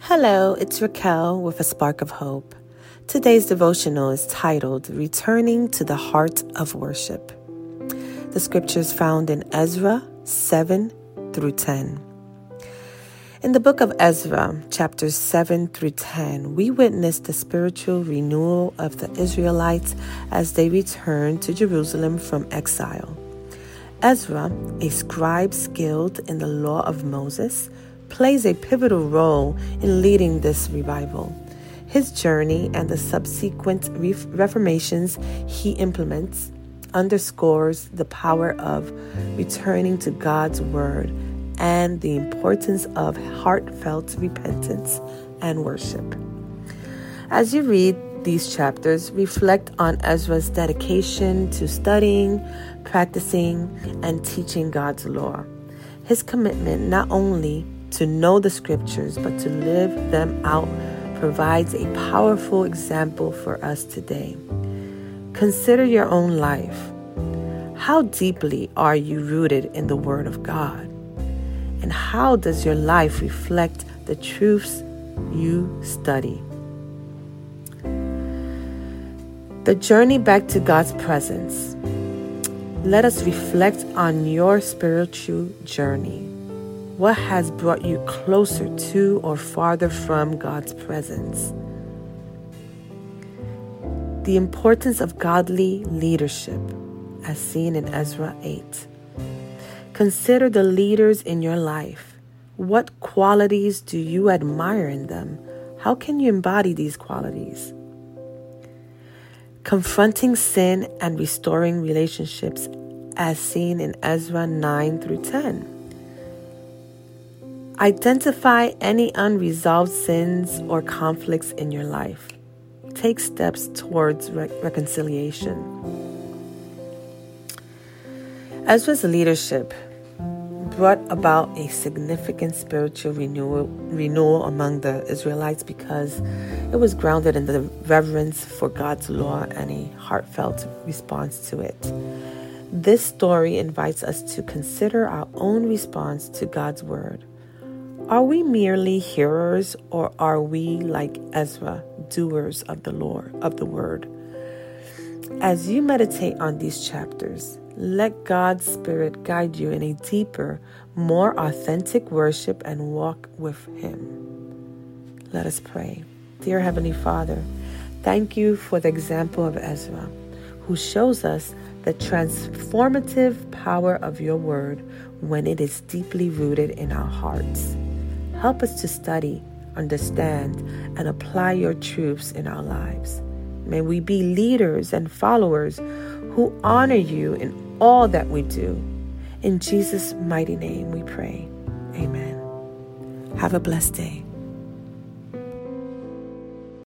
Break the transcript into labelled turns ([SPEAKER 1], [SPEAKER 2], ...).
[SPEAKER 1] Hello, it's Raquel with a spark of hope. Today's devotional is titled, Returning to the Heart of Worship. The scriptures found in Ezra 7 through 10. In the book of Ezra, chapters 7 through 10, we witness the spiritual renewal of the Israelites as they return to Jerusalem from exile. Ezra, a scribe skilled in the law of Moses, plays a pivotal role in leading this revival. His journey and the subsequent reformations he implements underscores the power of returning to God's word and the importance of heartfelt repentance and worship. As you read these chapters, reflect on Ezra's dedication to studying, practicing, and teaching God's law. His commitment not only to know the scriptures, but to live them out provides a powerful example for us today. Consider your own life. How deeply are you rooted in the Word of God? And how does your life reflect the truths you study? The journey back to God's presence. Let us reflect on your spiritual journey. What has brought you closer to or farther from God's presence? The importance of godly leadership, as seen in Ezra 8. Consider the leaders in your life. What qualities do you admire in them? How can you embody these qualities? Confronting sin and restoring relationships, as seen in Ezra 9 through 10. Identify any unresolved sins or conflicts in your life. Take steps towards reconciliation. Ezra's leadership brought about a significant spiritual renewal among the Israelites because it was grounded in the reverence for God's law and a heartfelt response to it. This story invites us to consider our own response to God's word. Are we merely hearers, or are we, like Ezra, doers of the word? As you meditate on these chapters, let God's Spirit guide you in a deeper, more authentic worship and walk with Him. Let us pray. Dear Heavenly Father, thank you for the example of Ezra, who shows us the transformative power of your word when it is deeply rooted in our hearts. Help us to study, understand, and apply your truths in our lives. May we be leaders and followers who honor you in all that we do. In Jesus' mighty name we pray. Amen. Have a blessed day.